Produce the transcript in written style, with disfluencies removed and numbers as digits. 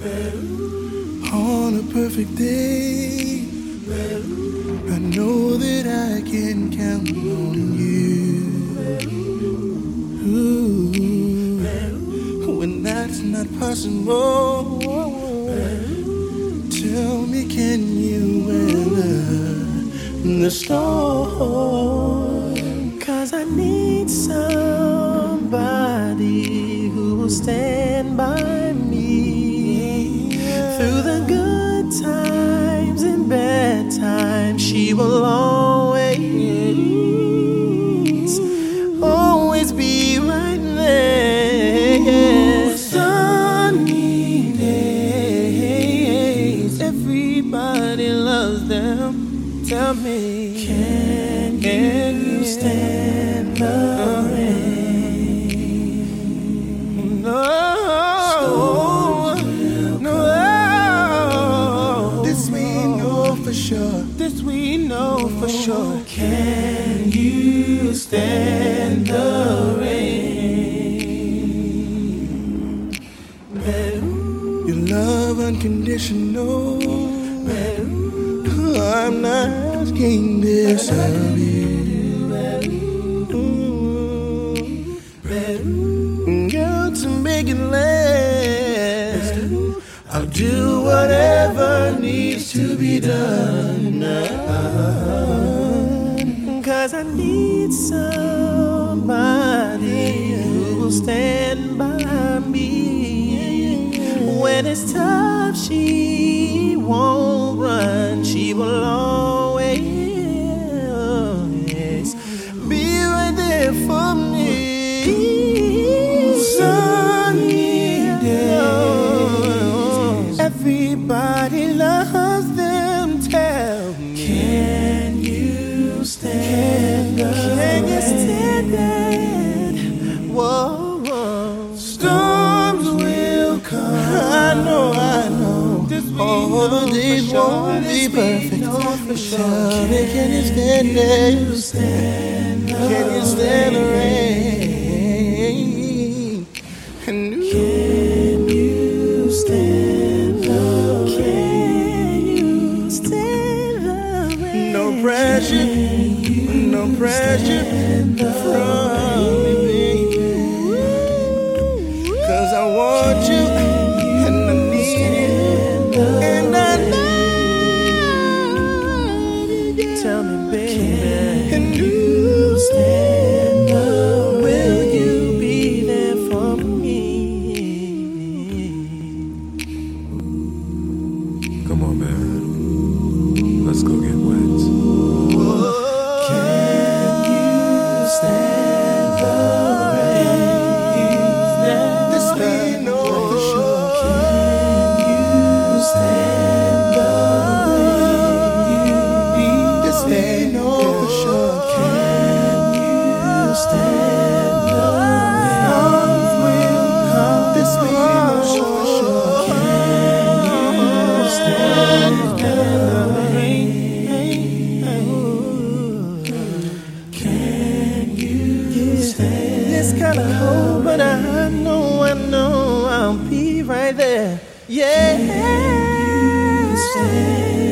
On a perfect day, I know that I can count on you. Ooh, when that's not possible, tell me, can you weather the storm? 'Cause I need somebody who will stand by me through the good times and bad times. She will always be right there. Sunny days, everybody loves them. Tell me, can you stand the rain? No, no. This we know for sure. This we know for sure. Can you stand the rain? Your love unconditional. I'm not asking this of you. Girl, to make it last, I'll do whatever needs to be done. 'Cause I need somebody who will stand by me when it's tough. She won't run. She will always be right there for me. Sunny days, everybody loves them. Tell me, can you stand it? Can you stand it? Whoa. Storms will come. I know. All the days won't be perfect. Can you stand it? Can you stand the rain? Can you stand the rain? No pressure from me, baby. 'Cause I want you and I need you. And I need you. Tell me, baby, can you stand up? Will you be there for me? Come on, man. Let's go get wet. Can you stand the rain? This we know for sure. Can you stand the rain? This we know for sure. Can you stand the rain? Storms will come. This we know for sure. Can you stand the rain? Can you stand? It's kinda cold, but I know I'll be right there. Yeah. Can you stand?